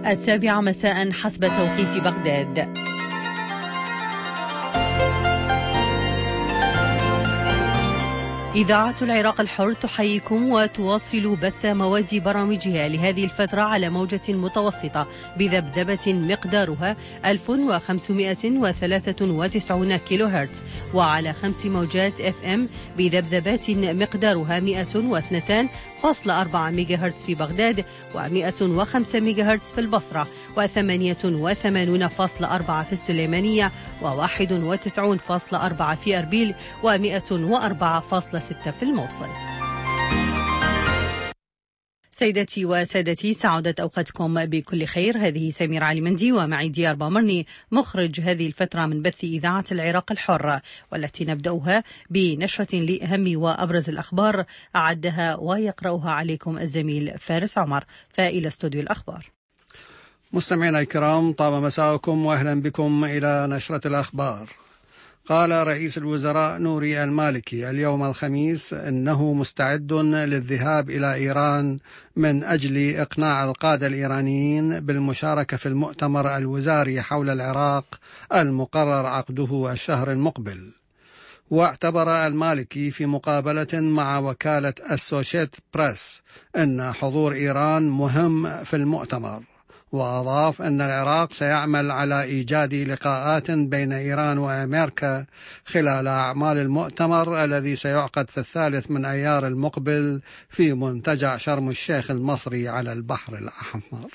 7 مساء حسب توقيت بغداد. إذاعة العراق الحر تحييكم وتواصل بث مواد برامجها لهذه الفترة على موجة متوسطة بذبذبة مقدارها 1593 كيلو هرتز، وعلى 5 موجات FM بذبذبات مقدارها 102.4 ميجا هرتز في بغداد، و105 ميجا هرتز في البصرة، و88.4 في السليمانية، و91.4 في أربيل، و104.6 في الموصل. سيدتي وسادتي، سعادت أوقاتكم بكل خير. هذه سميرة علي مندي ومعي ديار بامرني مخرج هذه الفترة من بث إذاعة العراق الحر، والتي نبدأها بنشرة لأهم وأبرز الأخبار أعدها ويقرأها عليكم الزميل فارس عمر. فإلى استوديو الأخبار. مستمعينا الكرام، طاب مساءكم وأهلا بكم إلى نشرة الأخبار. قال رئيس الوزراء نوري المالكي اليوم الخميس إنه مستعد للذهاب إلى إيران من أجل إقناع القادة الإيرانيين بالمشاركة في المؤتمر الوزاري حول العراق المقرر عقده الشهر المقبل. واعتبر المالكي في مقابلة مع وكالة أسوشيت بريس أن حضور إيران مهم في المؤتمر، وأضاف أن العراق سيعمل على إيجاد لقاءات بين إيران وأمريكا خلال أعمال المؤتمر الذي سيعقد في 3 من أيار المقبل في منتجع شرم الشيخ المصري على البحر الأحمر.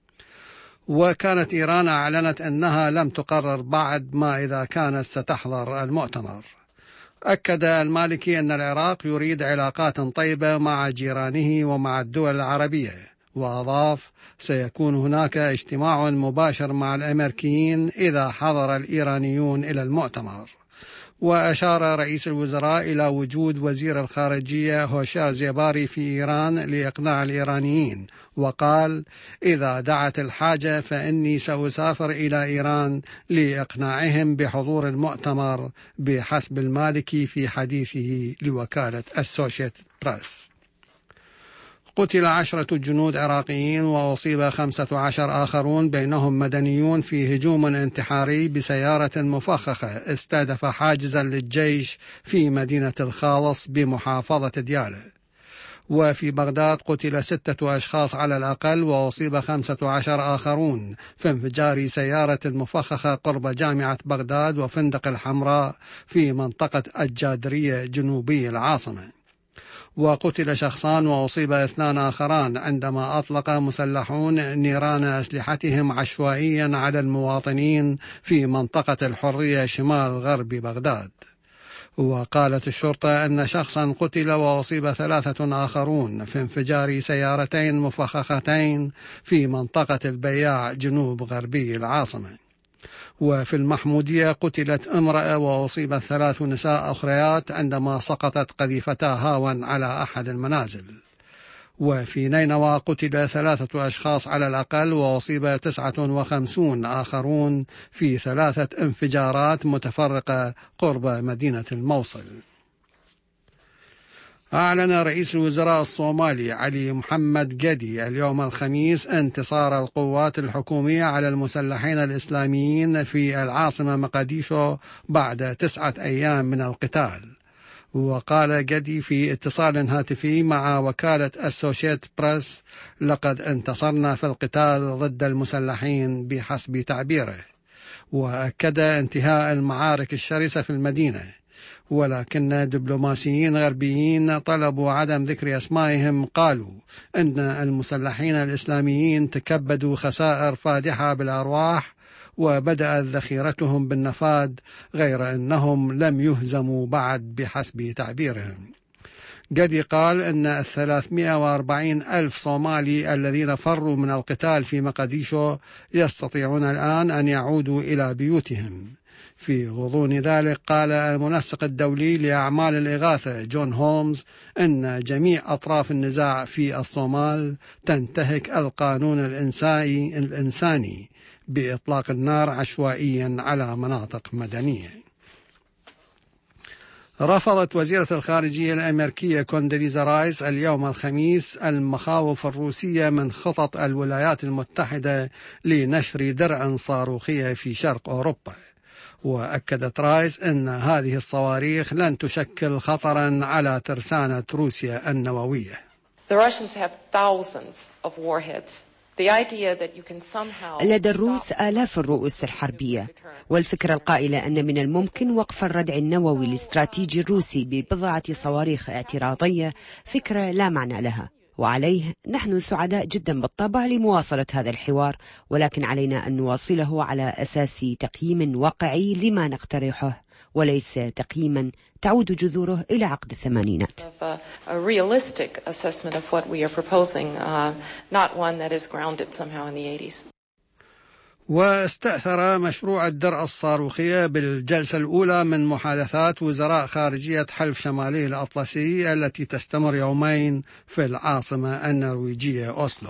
وكانت إيران أعلنت أنها لم تقرر بعد ما إذا كانت ستحضر المؤتمر. أكد المالكي أن العراق يريد علاقات طيبة مع جيرانه ومع الدول العربية، وأضاف سيكون هناك اجتماع مباشر مع الأمريكيين إذا حضر الإيرانيون إلى المؤتمر. وأشار رئيس الوزراء إلى وجود وزير الخارجية هوشار زيباري في إيران لإقناع الإيرانيين، وقال: إذا دعت الحاجة فإني سأسافر إلى إيران لإقناعهم بحضور المؤتمر، بحسب المالكي في حديثه لوكالة أسوشيت بريس. قتل 10 جنود عراقيين وأصيب 15 آخرون بينهم مدنيون في هجوم انتحاري بسيارة مفخخة استهدف حاجزا للجيش في مدينة الخالص بمحافظة ديالى. وفي بغداد قتل 6 أشخاص على الأقل وأصيب 15 آخرون في انفجار سيارة مفخخة قرب جامعة بغداد وفندق الحمراء في منطقة الجادرية جنوبي العاصمة. وقتل شخصان وأصيب 2 آخران عندما أطلق مسلحون نيران أسلحتهم عشوائيا على المواطنين في منطقة الحرية شمال غرب بغداد. وقالت الشرطة أن شخصا قتل وأصيب 3 آخرون في انفجار سيارتين مفخختين في منطقة البياع جنوب غربي العاصمة. وفي المحمودية قتلت امرأة وأصيبت 3 نساء أخريات عندما سقطت قذيفتا هاون على أحد المنازل. وفي نينوى قتل 3 أشخاص على الأقل وأصيب 59 آخرون في 3 انفجارات متفرقة قرب مدينة الموصل. أعلن رئيس الوزراء الصومالي علي محمد قدي اليوم الخميس انتصار القوات الحكومية على المسلحين الإسلاميين في العاصمة مقديشو بعد 9 أيام من القتال. وقال قدي في اتصال هاتفي مع وكالة أسوشيت بريس: لقد انتصرنا في القتال ضد المسلحين بحسب تعبيره. وأكد انتهاء المعارك الشرسة في المدينة، ولكن دبلوماسيين غربيين طلبوا عدم ذكر أسمائهم قالوا أن المسلحين الإسلاميين تكبدوا خسائر فادحة بالأرواح وبدأت ذخيرتهم بالنفاد، غير أنهم لم يهزموا بعد بحسب تعبيرهم. قد قال أن 340 ألف صومالي الذين فروا من القتال في مقديشو يستطيعون الآن أن يعودوا إلى بيوتهم. في غضون ذلك قال المنسق الدولي لأعمال الإغاثة جون هولمز أن جميع أطراف النزاع في الصومال تنتهك القانون الإنساني بإطلاق النار عشوائيا على مناطق مدنية. رفضت وزيرة الخارجية الأمريكية كوندريزا رايس اليوم الخميس المخاوف الروسية من خطط الولايات المتحدة لنشر درع صاروخية في شرق أوروبا. وأكدت رايس أن هذه الصواريخ لن تشكل خطرا على ترسانة روسيا النووية. لدى الروس آلاف الرؤوس الحربية، والفكرة القائلة أن من الممكن وقف الردع النووي الاستراتيجي الروسي ببضعة صواريخ اعتراضية فكرة لا معنى لها، وعليه نحن سعداء جدا بالطبع لمواصلة هذا الحوار، ولكن علينا أن نواصله على أساس تقييم واقعي لما نقترحه وليس تقييما تعود جذوره إلى عقد الثمانينات. واستأثر مشروع الدرع الصاروخية بالجلسة الأولى من محادثات وزراء خارجية حلف شمالي الأطلسي التي تستمر يومين في العاصمة النرويجية أوسلو.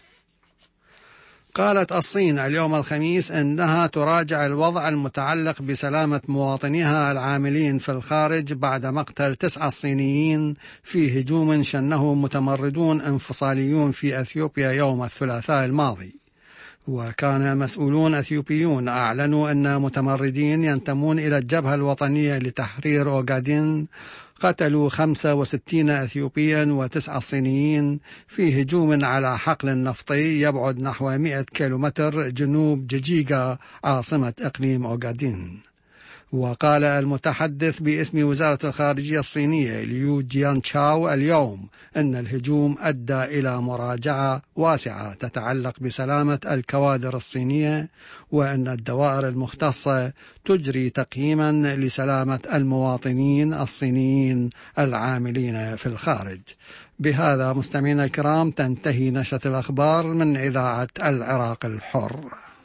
قالت الصين اليوم الخميس أنها تراجع الوضع المتعلق بسلامة مواطنيها العاملين في الخارج بعد مقتل 9 صينيين في هجوم شنه متمردون انفصاليون في أثيوبيا يوم الثلاثاء الماضي. وكان مسؤولون أثيوبيون أعلنوا أن متمردين ينتمون إلى الجبهة الوطنية لتحرير أوغادين قتلوا 65 أثيوبيا و9 صينيين في هجوم على حقل نفطي يبعد نحو 100 كيلومتر جنوب جيجيغا عاصمة إقليم أوغادين. وقال المتحدث باسم وزارة الخارجية الصينية ليو جيان تشاو اليوم أن الهجوم أدى إلى مراجعة واسعة تتعلق بسلامة الكوادر الصينية، وأن الدوائر المختصة تجري تقييما لسلامة المواطنين الصينيين العاملين في الخارج. بهذا مستمعينا الكرام تنتهي نشرة الأخبار من إذاعة العراق الحر.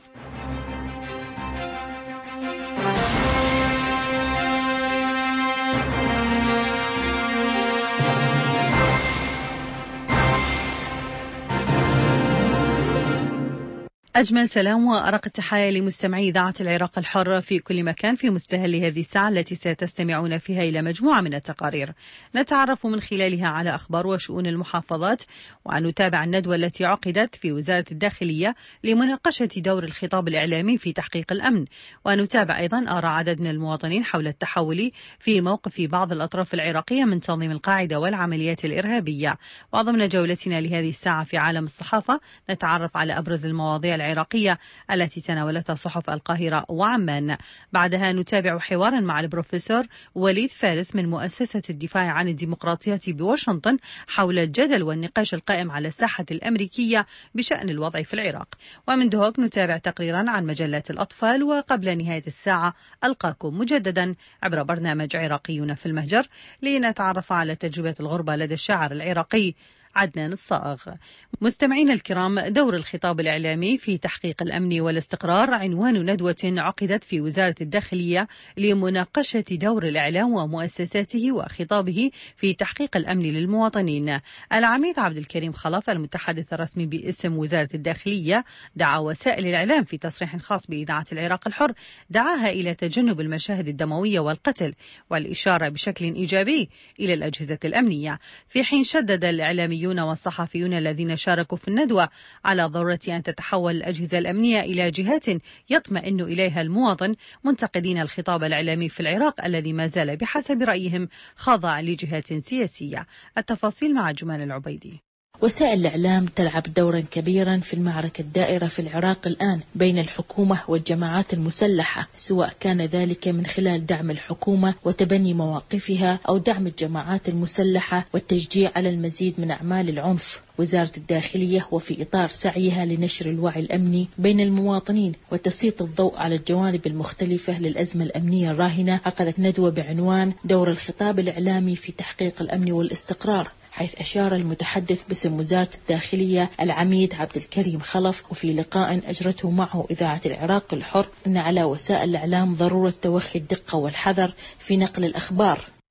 أجمل سلام وأرق التحايا لمستمعي إذاعة العراق الحر في كل مكان في مستهل هذه الساعة التي ستستمعون فيها إلى مجموعة من التقارير نتعرف من خلالها على أخبار وشؤون المحافظات، وأن نتابع الندوة التي عقدت في وزارة الداخلية لمناقشة دور الخطاب الإعلامي في تحقيق الأمن، ونتابع أيضا آراء عدد من المواطنين حول التحول في موقف بعض الأطراف العراقية من تنظيم القاعدة والعمليات الإرهابية. وضمن جولتنا لهذه الساعة في عالم الصحافة نتعرف على أبرز المواضيع العراقية التي تناولتها صحف القاهرة وعمان. بعدها نتابع حوارا مع البروفيسور وليد فارس من مؤسسة الدفاع عن الديمقراطية بواشنطن حول الجدل والنقاش القائم على الساحة الأمريكية بشأن الوضع في العراق. ومن دهوك نتابع تقريرا عن مجلات الأطفال. وقبل نهاية الساعة ألقاكم مجددا عبر برنامج عراقيون في المهجر لنتعرف على تجربة الغربة لدى الشاعر العراقي عدنان الصاغ. مستمعين الكرام، دور الخطاب الإعلامي في تحقيق الأمن والاستقرار عنوان ندوة عقدت في وزارة الداخلية لمناقشة دور الإعلام ومؤسساته وخطابه في تحقيق الأمن للمواطنين. العميد عبد الكريم خلف المتحدث الرسمي باسم وزارة الداخلية دعا وسائل الإعلام في تصريح خاص بإذاعة العراق الحر دعاها إلى تجنب المشاهد الدموية والقتل والإشارة بشكل إيجابي إلى الأجهزة الأمنية، في حين شدد الإعلاميون والصحفيون الذين شاركوا في الندوة على ضرورة أن تتحول الأجهزة الأمنية إلى جهات يطمئن إليها المواطن، منتقدين الخطاب الإعلامي في العراق الذي ما زال بحسب رأيهم خاضع لجهات سياسية. التفاصيل مع جمان العبيدي. وسائل الإعلام تلعب دورا كبيرا في المعركة الدائرة في العراق الآن بين الحكومة والجماعات المسلحة، سواء كان ذلك من خلال دعم الحكومة وتبني مواقفها أو دعم الجماعات المسلحة والتشجيع على المزيد من أعمال العنف. وزارة الداخلية وفي إطار سعيها لنشر الوعي الأمني بين المواطنين وتسليط الضوء على الجوانب المختلفة للأزمة الأمنية الراهنة، عقدت ندوة بعنوان دور الخطاب الإعلامي في تحقيق الأمن والاستقرار، حيث أشار المتحدث باسم وزارة الداخلية العميد عبد الكريم خلف وفي لقاء أجرته معه إذاعة العراق الحر أن على وسائل الإعلام ضرورة توخي الدقة والحذر في نقل الأخبار،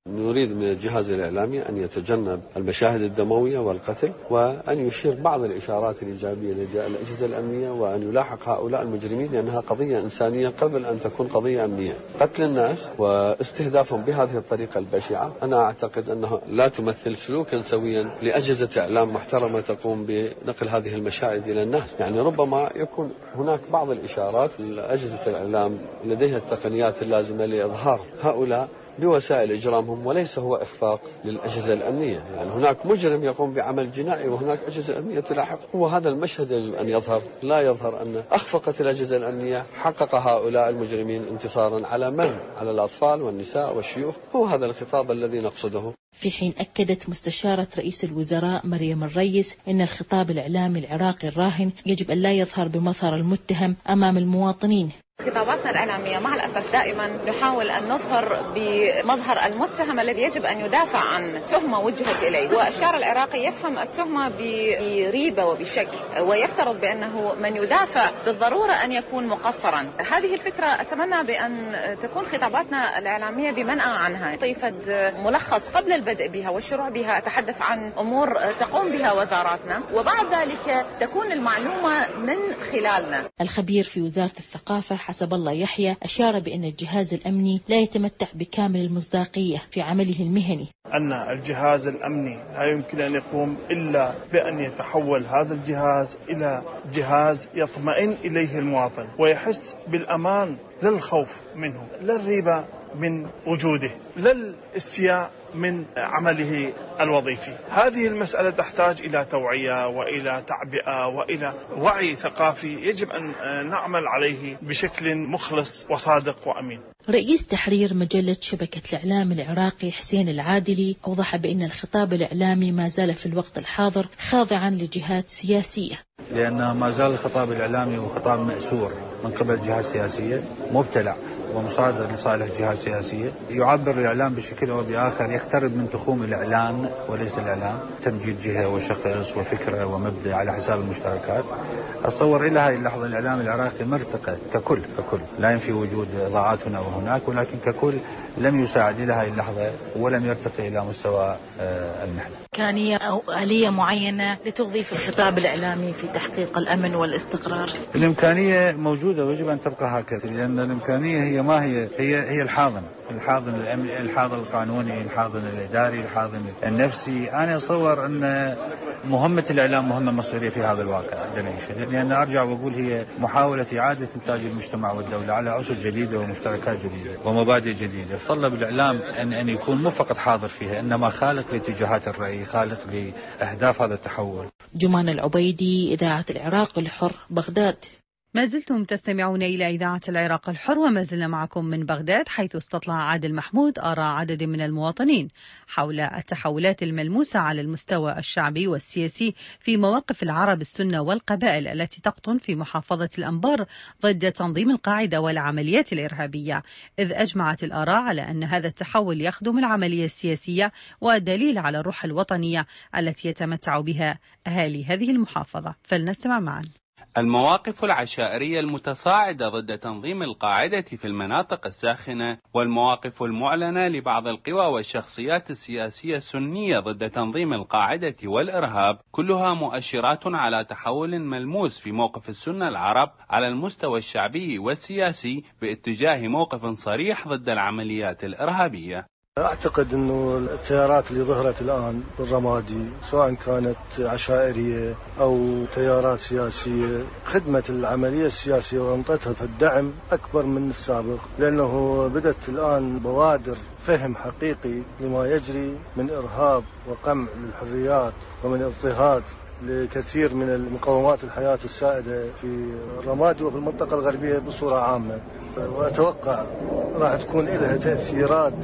نريد من الجهاز الإعلامي أن يتجنب المشاهد الدموية والقتل، وأن يشير بعض الإشارات الإيجابية لدى الأجهزة الأمنية، وأن يلاحق هؤلاء المجرمين لأنها قضية إنسانية قبل أن تكون قضية أمنية. قتل الناس واستهدافهم بهذه الطريقة البشعة أنا أعتقد أنها لا تمثل سلوكا سويا لأجهزة إعلام محترمة تقوم بنقل هذه المشاهد إلى الناس. يعني ربما يكون هناك بعض الإشارات لأجهزة الإعلام لديها التقنيات اللازمة لإظهار هؤلاء بوسائل إجرامهم، وليس هو إخفاق للأجهزة الأمنية. يعني هناك مجرم يقوم بعمل جنائي وهناك أجهزة أمنية تلاحق، هو هذا المشهد يجب أن يظهر، لا يظهر أن أخفقت الأجهزة الأمنية، حقق هؤلاء المجرمين انتصارا على من؟ على الأطفال والنساء والشيوخ. هو هذا الخطاب الذي نقصده. في حين أكدت مستشارة رئيس الوزراء مريم الرئيس أن الخطاب الإعلامي العراقي الراهن يجب أن لا يظهر بمظهر المتهم أمام المواطنين. خطاباتنا الإعلامية مع الأسف دائما نحاول أن نظهر بمظهر المتهم الذي يجب أن يدافع عن تهمة وجهت إليه، والشارع العراقي يفهم التهمة بريبة وبشك، ويفترض بأنه من يدافع بالضرورة أن يكون مقصرا. هذه الفكرة أتمنى بأن تكون خطاباتنا الإعلامية بمنأى عنها، طيفة ملخص قبل البدء بها والشروع بها أتحدث عن أمور تقوم بها وزاراتنا، وبعد ذلك تكون المعلومة من خلالنا. الخبير في وزارة الثقافة حسب الله يحيى أشار بأن الجهاز الأمني لا يتمتع بكامل المصداقية في عمله المهني. أن الجهاز الأمني لا يمكن أن يقوم إلا بأن يتحول هذا الجهاز إلى جهاز يطمئن إليه المواطن ويحس بالأمان، لا الخوف منه، لا الريبة من وجوده، لا الاستياء من عمله الوظيفي. هذه المسألة تحتاج إلى توعية وإلى تعبئة وإلى وعي ثقافي يجب أن نعمل عليه بشكل مخلص وصادق وأمين. رئيس تحرير مجلة شبكة الإعلام العراقي حسين العادلي أوضح بأن الخطاب الإعلامي ما زال في الوقت الحاضر خاضعا لجهات سياسية، لأن ما زال الخطاب الإعلامي هو خطاب مأسور من قبل جهات سياسية، مبتلع ومصادر لصالح جهات سياسية. يعبر الإعلام بشكل أو بآخر يقترب من تخوم الإعلان وليس الإعلام، تمجيد جهة وشخص وفكرة ومبدأ على حساب المشتركات. أتصور إلى هذه اللحظة الإعلام العراقي مرتقى ككل لا ينفي وجود ضاعات هنا وهناك، ولكن ككل لم يساعد إلى هذه اللحظة ولم يرتقي إلى مستوى المحنة. إمكانية أو آلية معينة لتوظيف الخطاب الإعلامي في تحقيق الأمن والاستقرار؟ الإمكانية موجودة ويجب أن تبقى هكذا، لأن الإمكانية هي ما هي الحاضن الأمني، الحاضن القانوني، الحاضن الإداري، الحاضن النفسي. أنا أتصور أن مهمة الإعلام مهمة مصيرية في هذا الواقع عندنا، لأن أرجع وأقول هي محاولة إعادة إنتاج المجتمع والدولة على أسس جديدة ومشتركات جديدة ومبادئ جديدة. يتطلب الإعلام أن يكون مو فقط حاضر فيها، إنما خالق لاتجاهات الرأي، خالق لأهداف هذا التحول. جمان العبيدي، إذاعة العراق الحر، بغداد. ما زلتم تستمعون إلى إذاعة العراق الحر، وما زلنا معكم من بغداد، حيث استطلع عادل محمود آراء عدد من المواطنين حول التحولات الملموسة على المستوى الشعبي والسياسي في مواقف العرب السنة والقبائل التي تقطن في محافظة الأنبار ضد تنظيم القاعدة والعمليات الإرهابية، إذ أجمعت الآراء على أن هذا التحول يخدم العملية السياسية ودليل على الروح الوطنية التي يتمتع بها أهالي هذه المحافظة. فلنستمع معا. المواقف العشائرية المتصاعدة ضد تنظيم القاعدة في المناطق الساخنة، والمواقف المعلنة لبعض القوى والشخصيات السياسية السنية ضد تنظيم القاعدة والإرهاب، كلها مؤشرات على تحول ملموس في موقف السنة العرب على المستوى الشعبي والسياسي باتجاه موقف صريح ضد العمليات الإرهابية. أعتقد أنه التيارات اللي ظهرت الآن بالرمادي سواء كانت عشائرية أو تيارات سياسية خدمت العملية السياسية وأنطتها في الدعم أكبر من السابق، لأنه بدأت الآن بوادر فهم حقيقي لما يجري من إرهاب وقمع للحريات ومن اضطهاد لكثير من المقومات الحياة السائدة في الرمادي وفي المنطقة الغربية بصورة عامة، وأتوقع راح تكون لها تأثيرات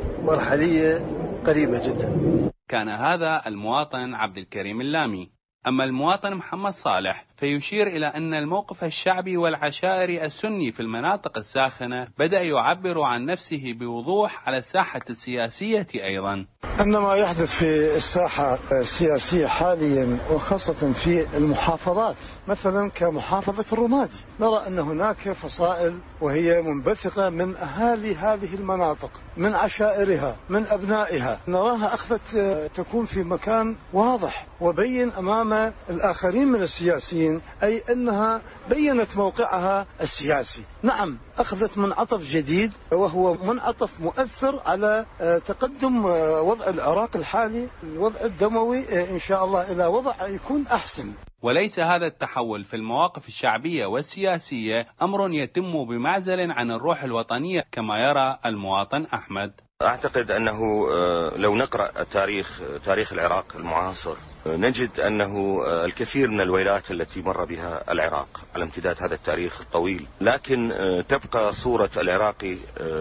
مرحلية قريبة جدا. كان هذا المواطن عبد الكريم اللامي. أما المواطن محمد صالح فيشير إلى أن الموقف الشعبي والعشائري السني في المناطق الساخنة بدأ يعبر عن نفسه بوضوح على الساحة السياسية أيضا. أن ما يحدث في الساحة السياسية حاليا وخاصة في المحافظات مثلا كمحافظة الرمادي، نرى أن هناك فصائل وهي منبثقة من أهالي هذه المناطق، من عشائرها، من أبنائها، نراها أخذت تكون في مكان واضح وبين أمام الآخرين من السياسيين، أي أنها بيّنت موقعها السياسي. نعم، أخذت منعطف جديد وهو منعطف مؤثر على تقدم وضع العراق الحالي، الوضع الدموي إن شاء الله إلى وضع يكون أحسن. وليس هذا التحول في المواقف الشعبية والسياسية أمر يتم بمعزل عن الروح الوطنية كما يرى المواطن أحمد. أعتقد أنه لو نقرأ تاريخ العراق المعاصر نجد أنه الكثير من الويلات التي مر بها العراق على امتداد هذا التاريخ الطويل، لكن تبقى صورة العراقي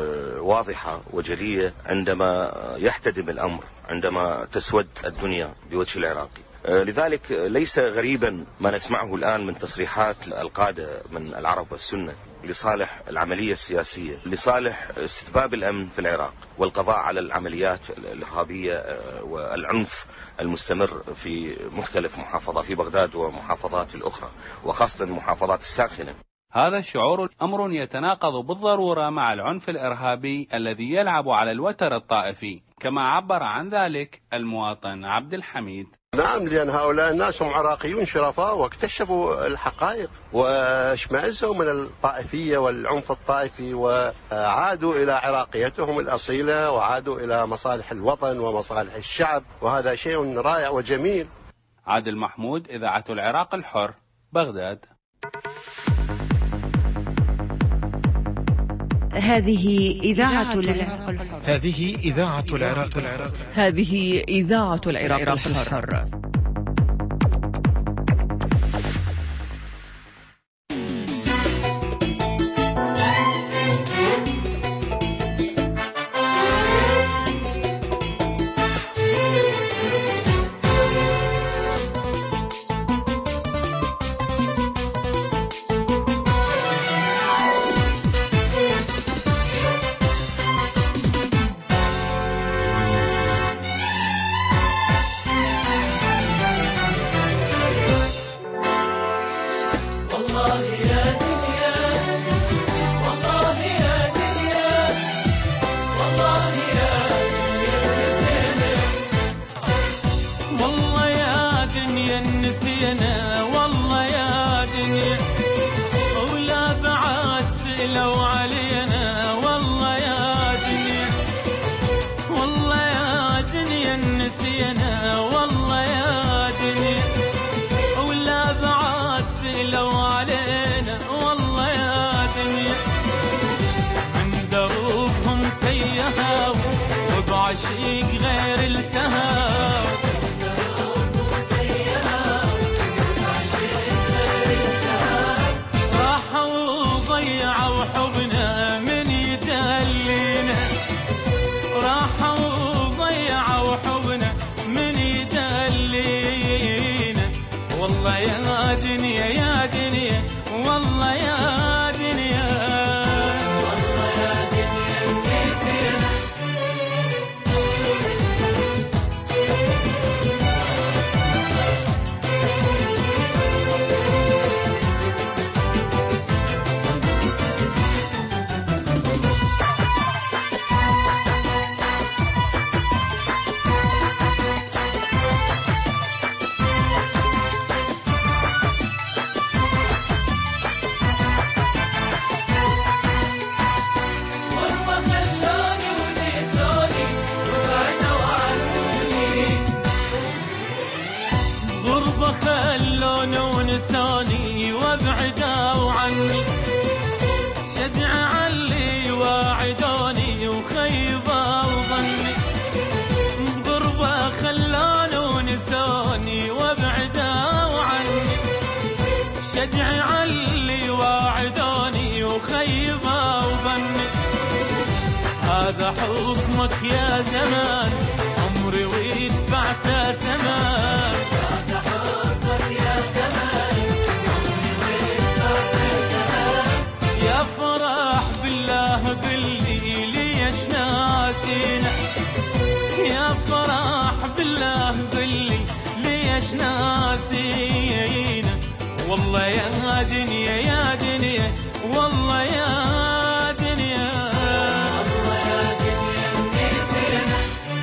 واضحة وجلية عندما يحتدم الأمر، عندما تسود الدنيا بوجه العراقي. لذلك ليس غريبا ما نسمعه الآن من تصريحات القادة من العرب والسنة لصالح العملية السياسية، لصالح استتباب الأمن في العراق والقضاء على العمليات الإرهابية والعنف المستمر في مختلف محافظات في بغداد ومحافظات الأخرى وخاصة المحافظات الساخنة. هذا الشعور أمر يتناقض بالضرورة مع العنف الإرهابي الذي يلعب على الوتر الطائفي، كما عبر عن ذلك المواطن عبد الحميد. نعم، لأن هؤلاء الناس هم عراقيون شرفاء واكتشفوا الحقائق واشمئزوا من الطائفية والعنف الطائفي وعادوا إلى عراقيتهم الأصيلة وعادوا إلى مصالح الوطن ومصالح الشعب، وهذا شيء رائع وجميل. عادل محمود، إذاعة العراق الحر، بغداد. هذه إذاعة العراق الحر. هذه إذاعة العراق الحر. هذه إذاعة العراق الحر. هذا حكمك يا زمان عمري ويدفعت ثمن. هذا حكمك يا زمان والله يا دنيا يا دنيا والله يا دنيا والله يا دنيا نسينا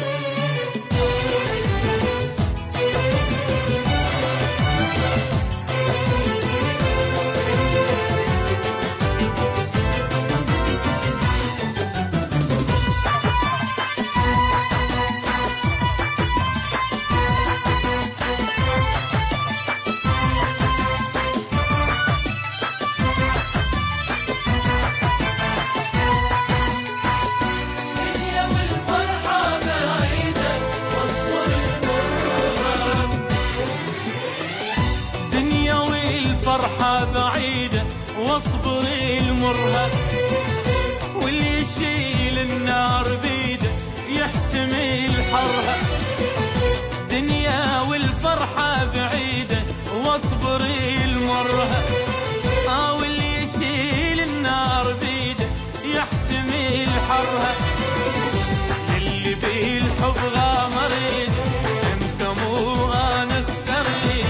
فرحة بعيدة واصبر المرها واللي يشيل النار بيده يحتمل حرها دنيا والفرحة بعيدة واصبر المرها واللي يشيل النار بيده يحتمل حرها اللي بالحب غامرين انت مو انا خسرين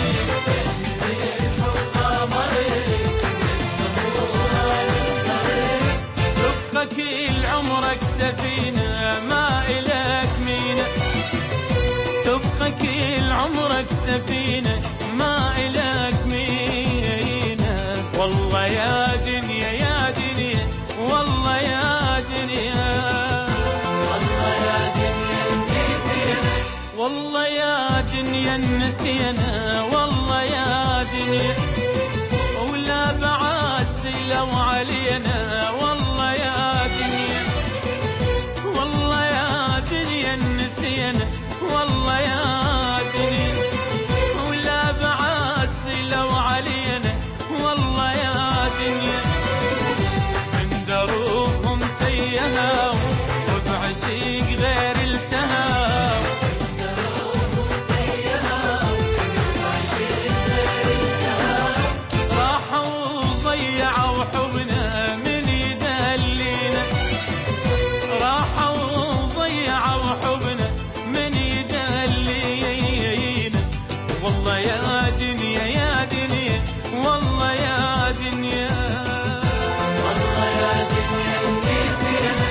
كل عمرك سفينة ما إلك مينا تبقى كل عمرك سفينة ما إلك مينا والله يا دنيا يا دنيا والله يا دنيا والله يا دنيا نسينا والله يا دنيا نسينا والله يا دنيا ولا بعد سلوا علينا والله يا دنيا والله يا دنيا نسينا والله يا دنيا ولا بعد سلوا علينا والله يا دنيا من دروبهم تيها وبعشيق غير التهاب من دروبهم تيها وبعشيق غير التهاب راحوا وضيعوا حبنا من يدلينا راحوا وضيعوا حبنا من يدلينا والله يا دنيا يا دنيا والله يا دنيا والله يا دنيا نسينا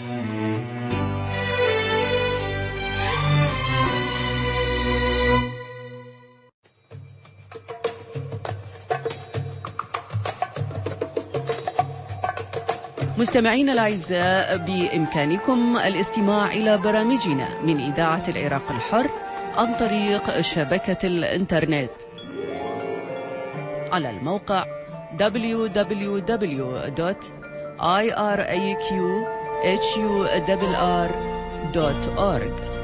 مستمعينا الأعزاء بإمكانكم الاستماع إلى برامجنا من إذاعة العراق الحر عن طريق شبكة الإنترنت على الموقع www.iraqhurr.org.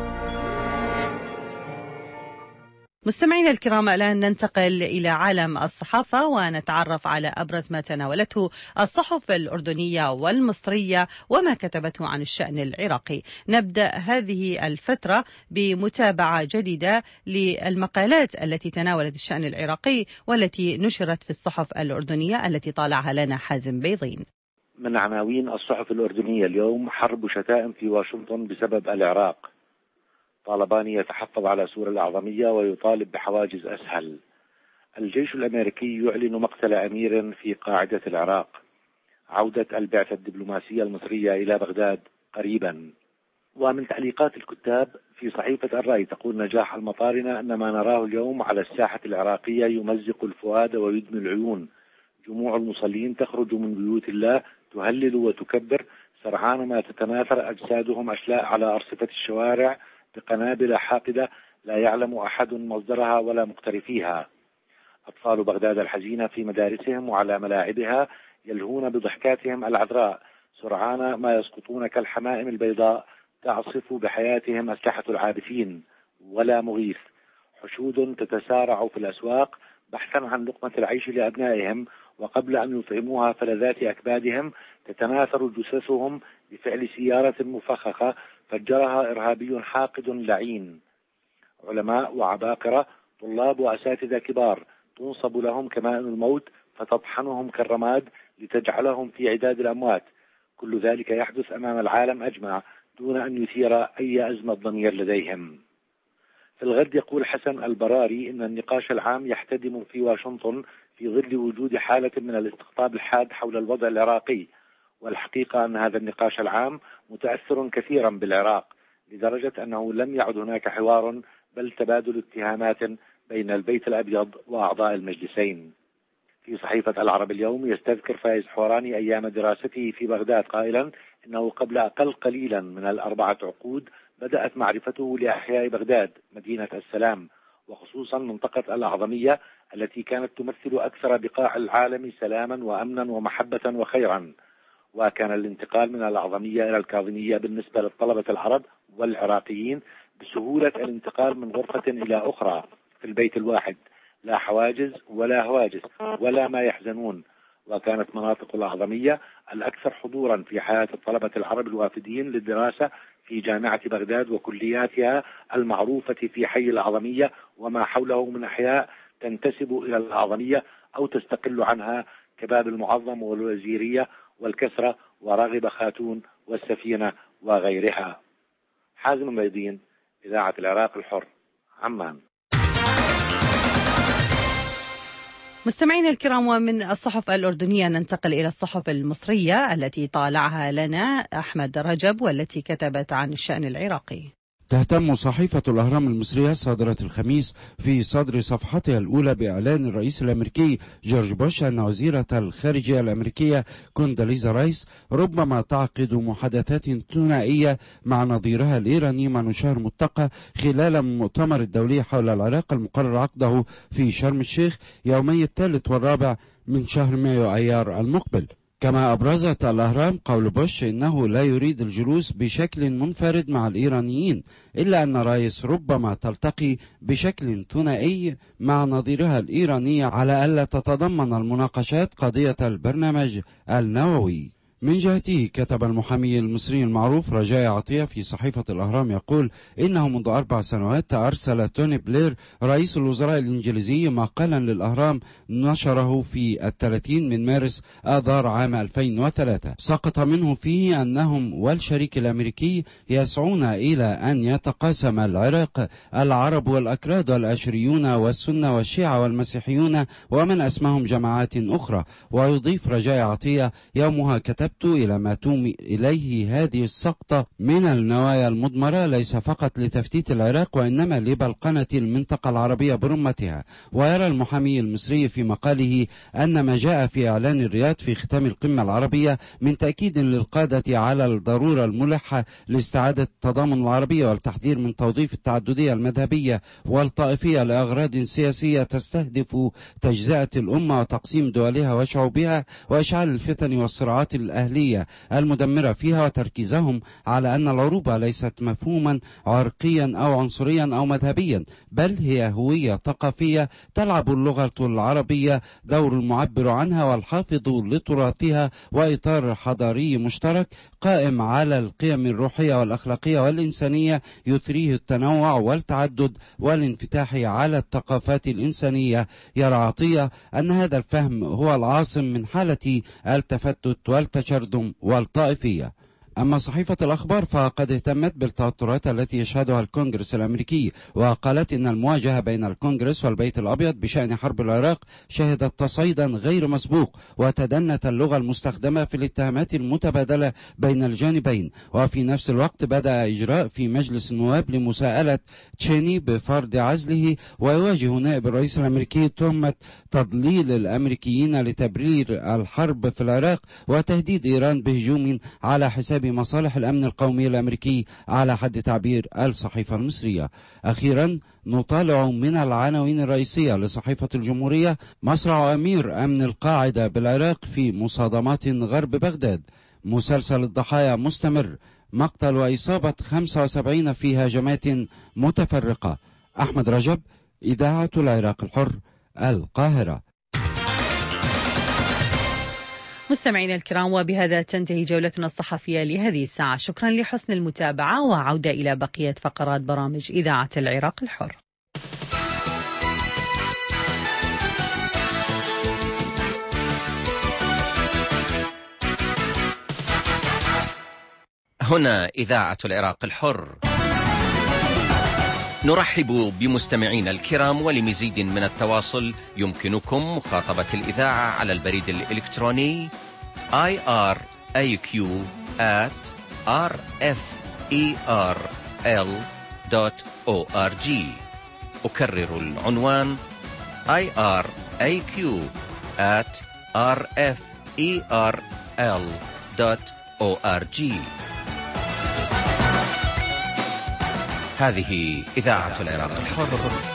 مستمعينا الكرام، الآن ننتقل إلى عالم الصحافة ونتعرف على أبرز ما تناولته الصحف الأردنية والمصرية وما كتبته عن الشأن العراقي. نبدأ هذه الفترة بمتابعة جديدة للمقالات التي تناولت الشأن العراقي والتي نشرت في الصحف الأردنية التي طالعها لنا حازم بيضين. من عناوين الصحف الأردنية اليوم: حرب وشتائم في واشنطن بسبب العراق، طالباني يتحفظ على سور الأعظمية ويطالب بحواجز أسهل، الجيش الأمريكي يعلن مقتل أمير في قاعدة العراق، عودة البعثة الدبلوماسية المصرية إلى بغداد قريبا. ومن تعليقات الكتاب في صحيفة الرأي تقول نجاح المطارنة أن ما نراه اليوم على الساحة العراقية يمزق الفؤاد ويدمي العيون، جموع المصلين تخرج من بيوت الله تهلل وتكبر سرعان ما تتناثر أجسادهم أشلاء على أرصفة الشوارع بقنابل حاقدة لا يعلم أحد مصدرها ولا مقترفيها. أطفال بغداد الحزينة في مدارسهم وعلى ملاعبها يلهون بضحكاتهم العذراء سرعان ما يسقطون كالحمائم البيضاء تعصف بحياتهم أسلحة العابثين ولا مغيث. حشود تتسارع في الأسواق بحثا عن لقمة العيش لأبنائهم، وقبل أن يطعموها فلذات أكبادهم تتناثر جثثهم بفعل سيارة مفخخة فجرها إرهابي حاقد لعين. علماء وعباقرة، طلاب وأساتذة كبار تنصب لهم كمائن الموت فتطحنهم كالرماد لتجعلهم في عداد الأموات. كل ذلك يحدث أمام العالم أجمع دون أن يثير أي أزمة ضمير لديهم. في الغد يقول حسن البراري إن النقاش العام يحتدم في واشنطن في ظل وجود حالة من الاستقطاب الحاد حول الوضع العراقي، والحقيقة أن هذا النقاش العام متأثر كثيرا بالعراق لدرجة أنه لم يعد هناك حوار بل تبادل اتهامات بين البيت الأبيض وأعضاء المجلسين. في صحيفة العرب اليوم يستذكر فايز حوراني أيام دراسته في بغداد قائلا إنه قبل أقل قليلا من 4 عقود بدأت معرفته لأحياء بغداد مدينة السلام، وخصوصا منطقة الأعظمية التي كانت تمثل أكثر بقاع العالم سلاما وأمنا ومحبة وخيرا. وكان الانتقال من الأعظمية إلى الكاظمية بالنسبة للطلبة العرب والعراقيين بسهولة الانتقال من غرفة إلى أخرى في البيت الواحد، لا حواجز ولا هواجس ولا ما يحزنون. وكانت مناطق الأعظمية الأكثر حضورا في حياة الطلبة العرب الوافدين للدراسة في جامعة بغداد وكلياتها المعروفة في حي الأعظمية وما حوله من أحياء تنتسب إلى الأعظمية أو تستقل عنها كباب المعظم والوزيرية والكسرة وراغب خاتون والسفينة وغيرها. حازم بيضين، إذاعة العراق الحر، عمان. مستمعينا الكرام، ومن الصحف الأردنية ننتقل إلى الصحف المصرية التي طالعها لنا أحمد رجب والتي كتبت عن الشأن العراقي. تهتم صحيفة الأهرام المصرية صادرة الخميس في صدر صفحتها الأولى بإعلان الرئيس الأمريكي جورج بوش أن وزيرة الخارجية الأمريكية كونداليزا رايس ربما تعقد محادثات ثنائية مع نظيرها الإيراني منوشار متقى خلال المؤتمر الدولي حول العراق المقرر عقده في شرم الشيخ يومي 3 و4 من شهر مايو أيار المقبل. كما أبرزت الأهرام قول بوش إنه لا يريد الجلوس بشكل منفرد مع الإيرانيين، إلا أن رايس ربما تلتقي بشكل ثنائي مع نظيرها الإيراني على ألا تتضمن المناقشات قضية البرنامج النووي. من جهته كتب المحامي المصري المعروف رجاء عطية في صحيفة الأهرام يقول إنه منذ 4 سنوات أرسل توني بلير رئيس الوزراء الإنجليزي مقالا للأهرام نشره في 30 من مارس آذار عام 2003 سقط منه فيه أنهم والشريك الأمريكي يسعون إلى أن يتقاسم العراق العرب والأكراد والأشريون والسنة والشيعة والمسيحيون ومن أسمهم جماعات أخرى. ويضيف رجاء عطية يومها كتبت إلى ما تومي إليه هذه السقطة من النوايا المضمرة ليس فقط لتفتيت العراق وإنما لبلقنة المنطقة العربية برمتها. ويرى المحامي المصري في مقاله أن ما جاء في إعلان الرياض في ختام القمة العربية من تأكيد للقادة على الضرورة الملحة لاستعادة التضامن العربي والتحذير من توظيف التعددية المذهبية والطائفية لأغراض سياسية تستهدف تجزئة الأمة وتقسيم دولها وشعوبها وإشعال الفتن والصراعات الأهلية المدمرة فيها، وتركيزهم على أن العروبة ليست مفهوما عرقيا أو عنصريا أو مذهبيا، بل هي هوية ثقافية تلعب اللغة العربية دور المعبر عنها والحافظ لتراثها وإطار حضاري مشترك قائم على القيم الروحية والأخلاقية والإنسانية يثريه التنوع والتعدد والانفتاح على الثقافات الإنسانية. يرى عطية أن هذا الفهم هو العاصم من حالة التفتت والتشرذم والطائفية. أما صحيفة الأخبار فقد اهتمت بالتوترات التي يشهدها الكونغرس الأمريكي، وقالت إن المواجهة بين الكونغرس والبيت الأبيض بشأن حرب العراق شهدت تصعيدا غير مسبوق وتدنت اللغة المستخدمة في الاتهامات المتبادلة بين الجانبين. وفي نفس الوقت بدأ إجراء في مجلس النواب لمساءلة تشيني بفرض عزله، ويواجه نائب الرئيس الأمريكي تهمة تضليل الأمريكيين لتبرير الحرب في العراق وتهديد إيران بهجوم على حساب بمصالح الأمن القومي الأمريكي على حد تعبير الصحيفة المصرية. أخيرا نطالع من العناوين الرئيسية لصحيفة الجمهورية: مصرع أمير أمن القاعدة بالعراق في مصادمات غرب بغداد، مسلسل الضحايا مستمر، مقتل وإصابة 75 في هجمات متفرقة. أحمد رجب، إذاعة العراق الحر، القاهرة. مستمعينا الكرام، وبهذا تنتهي جولتنا الصحفية لهذه الساعة. شكرا لحسن المتابعة، وعودة إلى بقية فقرات برامج إذاعة العراق الحر. هنا إذاعة العراق الحر. نرحب بمستمعينا الكرام، ولمزيد من التواصل يمكنكم مخاطبة الإذاعة على البريد الإلكتروني iraq@rferl.org. أكرر العنوان iraq@rferl.org. هذه إذاعة العراق الحر.